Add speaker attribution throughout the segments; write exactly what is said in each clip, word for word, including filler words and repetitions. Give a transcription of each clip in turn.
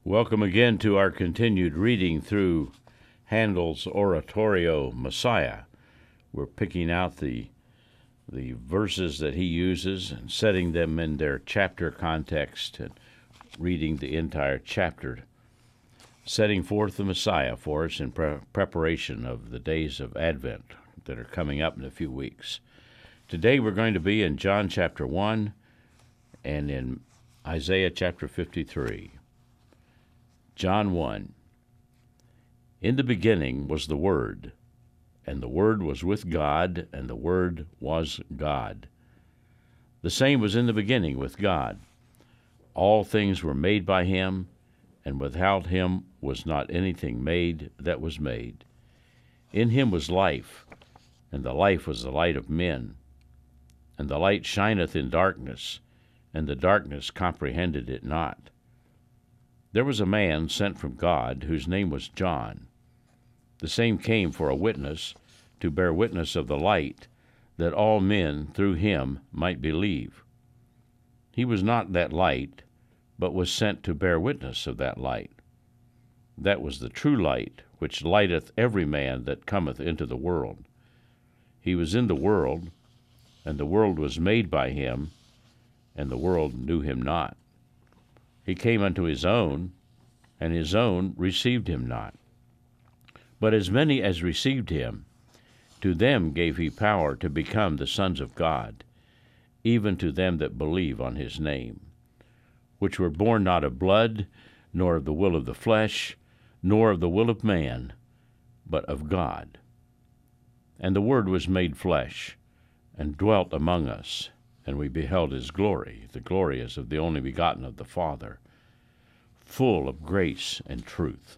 Speaker 1: Welcome again to our continued reading through Handel's oratorio Messiah. We're picking out the the verses that he uses and setting them in their chapter context and reading the entire chapter, setting forth the Messiah for us in pre- preparation of the days of Advent that are coming up in a few weeks. Today we're going to be in John chapter one and in Isaiah chapter fifty-three. John one. In the beginning was the Word, and the Word was with God, and the Word was God. The same was in the beginning with God. All things were made by him, and without him was not anything made that was made. In him was life, and the life was the light of men. And the light shineth in darkness, and the darkness comprehended it not. There was a man sent from God, whose name was John. The same came for a witness, to bear witness of the light, that all men through him might believe. He was not that light, but was sent to bear witness of that light. That was the true light, which lighteth every man that cometh into the world. He was in the world, and the world was made by him, and the world knew him not. He came unto his own, and his own received him not. But as many as received him, to them gave he power to become the sons of God, even to them that believe on his name, which were born not of blood, nor of the will of the flesh, nor of the will of man, but of God. And the Word was made flesh, and dwelt among us, and we beheld his glory. The glory is of the only begotten of the Father, full of grace and truth.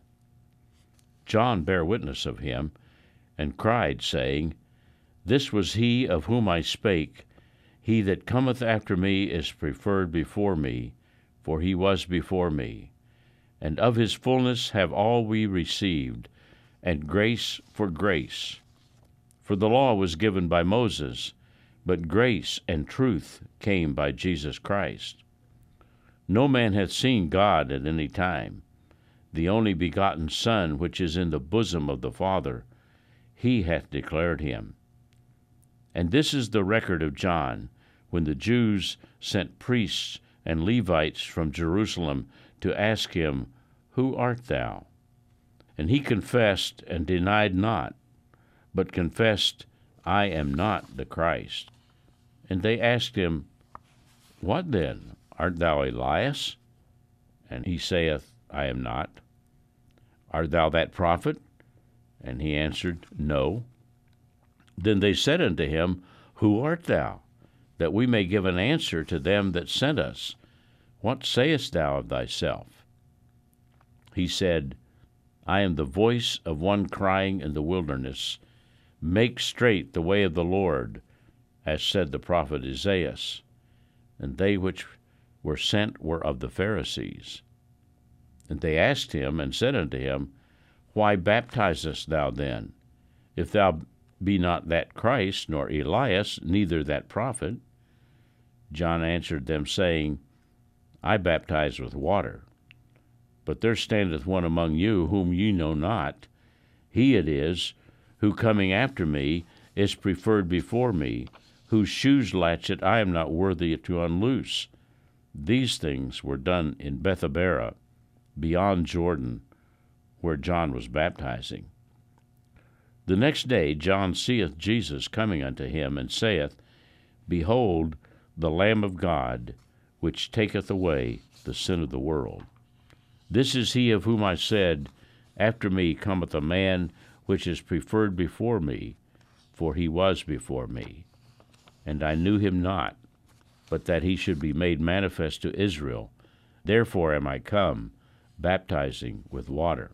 Speaker 1: John bare witness of him, and cried, saying, This was he of whom I spake. He that cometh after me is preferred before me, for he was before me. And of his fullness have all we received, and grace for grace. For the law was given by Moses, but grace and truth came by Jesus Christ. No man hath seen God at any time. The only begotten Son, which is in the bosom of the Father, he hath declared him. And this is the record of John, when the Jews sent priests and Levites from Jerusalem to ask him, Who art thou? And he confessed and denied not, but confessed, I am not the Christ. And they asked him, What then? Art thou Elias? And he saith, I am not. Art thou that prophet? And he answered, No. Then they said unto him, Who art thou? That we may give an answer to them that sent us. What sayest thou of thyself? He said, I am the voice of one crying in the wilderness, Make straight the way of the Lord, as said the prophet Isaiah. And they which were sent were of the Pharisees. And they asked him, and said unto him, Why baptizest thou then, if thou be not that Christ, nor Elias, neither that prophet? John answered them, saying, I baptize with water, but there standeth one among you whom ye know not. He it is, who coming after me is preferred before me, whose shoes latchet I am not worthy to unloose. These things were done in Bethabara, beyond Jordan, where John was baptizing. The next day John seeth Jesus coming unto him, and saith, Behold, the Lamb of God, which taketh away the sin of the world. This is he of whom I said, After me cometh a man which is preferred before me, for he was before me. And I knew him not, but that he should be made manifest to Israel. Therefore am I come, baptizing with water.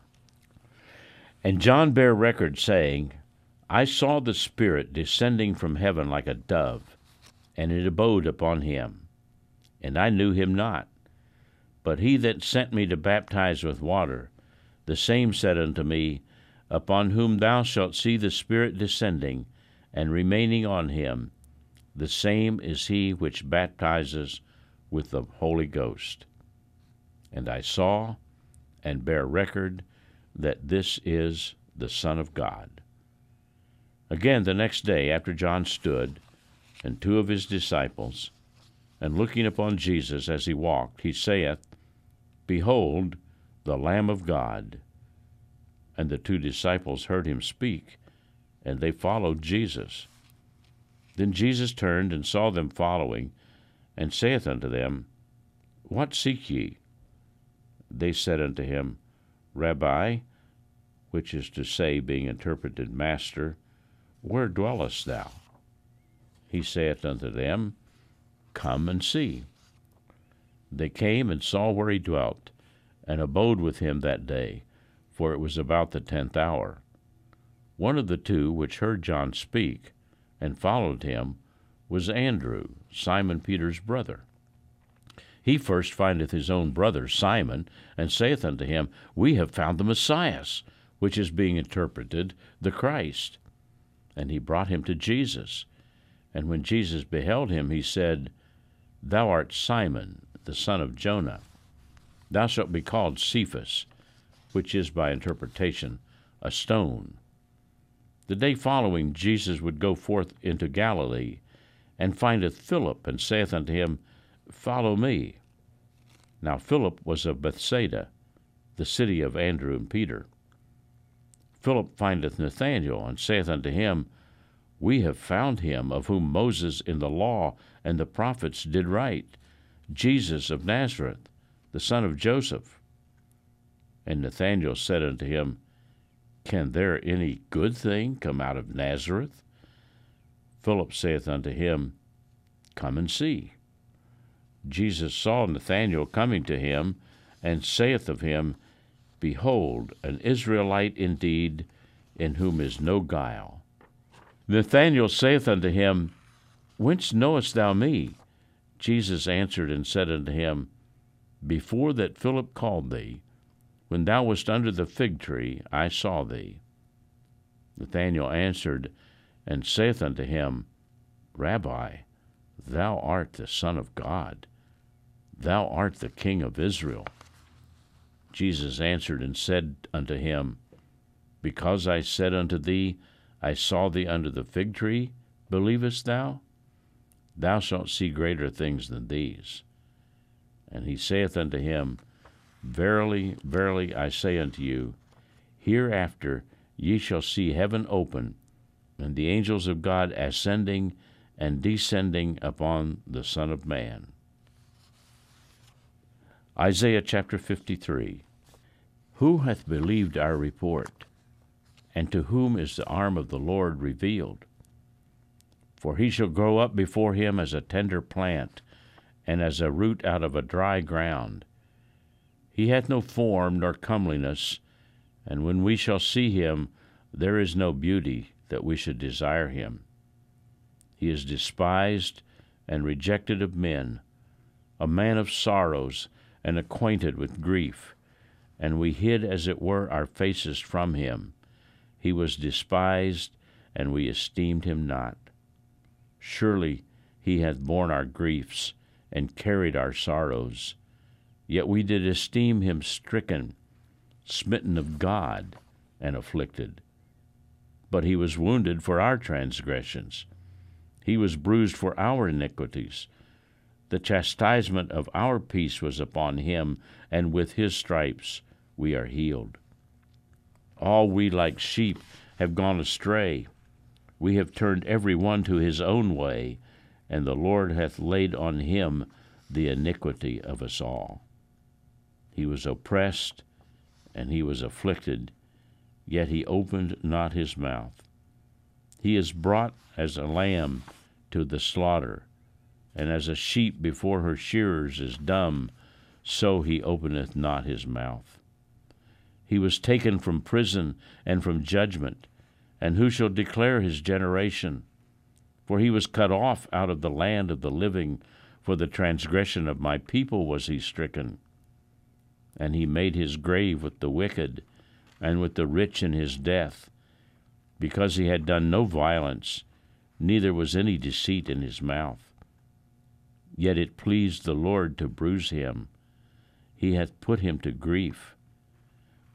Speaker 1: And John bare record, saying, I saw the Spirit descending from heaven like a dove, and it abode upon him. And I knew him not. But he that sent me to baptize with water, the same said unto me, Upon whom thou shalt see the Spirit descending, and remaining on him, the same is he which baptizes with the Holy Ghost. And I saw, and bear record that this is the Son of God. Again, the next day, after John stood, and two of his disciples, and looking upon Jesus as he walked, he saith, Behold, the Lamb of God. And the two disciples heard him speak, and they followed Jesus. Then Jesus turned and saw them following, and saith unto them, What seek ye? They said unto him, Rabbi, which is to say, being interpreted, Master, where dwellest thou? He saith unto them, Come and see. They came and saw where he dwelt, and abode with him that day, for it was about the tenth hour. One of the two which heard John speak, and followed him, was Andrew, Simon Peter's brother. He first findeth his own brother Simon, and saith unto him, We have found the Messiah, which is being interpreted, the Christ. And he brought him to Jesus. And when Jesus beheld him, he said, Thou art Simon, the son of Jonah. Thou shalt be called Cephas, which is by interpretation a stone. The day following, Jesus would go forth into Galilee, and findeth Philip, and saith unto him, Follow me. Now Philip was of Bethsaida, the city of Andrew and Peter. Philip findeth Nathanael, and saith unto him, We have found him, of whom Moses in the law and the prophets did write, Jesus of Nazareth, the son of Joseph. And Nathanael said unto him, Can there any good thing come out of Nazareth? Philip saith unto him, Come and see. Jesus saw Nathanael coming to him, and saith of him, Behold, an Israelite indeed, in whom is no guile. Nathanael saith unto him, Whence knowest thou me? Jesus answered and said unto him, Before that Philip called thee, when thou wast under the fig tree, I saw thee. Nathanael answered and saith unto him, Rabbi, thou art the Son of God. Thou art the King of Israel. Jesus answered and said unto him, Because I said unto thee, I saw thee under the fig tree, believest thou? Thou shalt see greater things than these. And he saith unto him, Verily, verily, I say unto you, hereafter ye shall see heaven open, and the angels of God ascending and descending upon the Son of Man. Isaiah chapter fifty-three. Who hath believed our report? And to whom is the arm of the Lord revealed? For he shall grow up before him as a tender plant, and as a root out of a dry ground. He hath no form nor comeliness, and when we shall see him, there is no beauty that we should desire him. He is despised and rejected of men, a man of sorrows, and acquainted with grief, and we hid as it were our faces from him. He was despised, and we esteemed him not. Surely he hath borne our griefs, and carried our sorrows. Yet we did esteem him stricken, smitten of God, and afflicted. But he was wounded for our transgressions. He was bruised for our iniquities. The chastisement of our peace was upon him, and with his stripes we are healed. All we like sheep have gone astray. We have turned every one to his own way, and the Lord hath laid on him the iniquity of us all. He was oppressed, and he was afflicted, yet he opened not his mouth. He is brought as a lamb to the slaughter, and as a sheep before her shearers is dumb, so he openeth not his mouth. He was taken from prison and from judgment, and who shall declare his generation? For he was cut off out of the land of the living, for the transgression of my people was he stricken. And he made his grave with the wicked, and with the rich in his death, because he had done no violence, neither was any deceit in his mouth. Yet it pleased the Lord to bruise him. He hath put him to grief.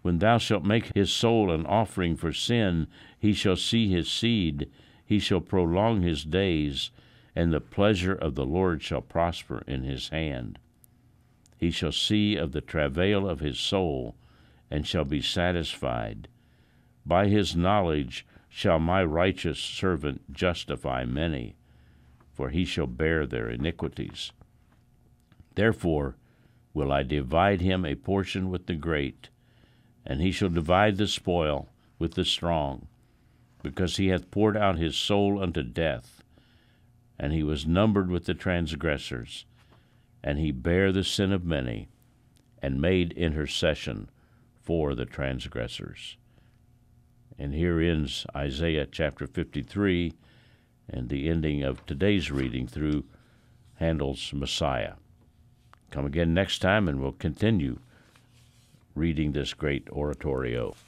Speaker 2: When thou shalt make his soul an offering for sin, he shall see his seed, he shall prolong his days, and the pleasure of the Lord shall prosper in his hand. He shall see of the travail of his soul, and shall be satisfied. By his knowledge shall my righteous servant justify many, for he shall bear their iniquities. Therefore will I divide him a portion with the great, and he shall divide the spoil with the strong, because he hath poured out his soul unto death, and he was numbered with the transgressors, and he bare the sin of many, and made intercession for the transgressors. And here ends Isaiah chapter fifty-three, and the ending of today's reading through Handel's Messiah. Come again next time, and we'll continue reading this great oratorio.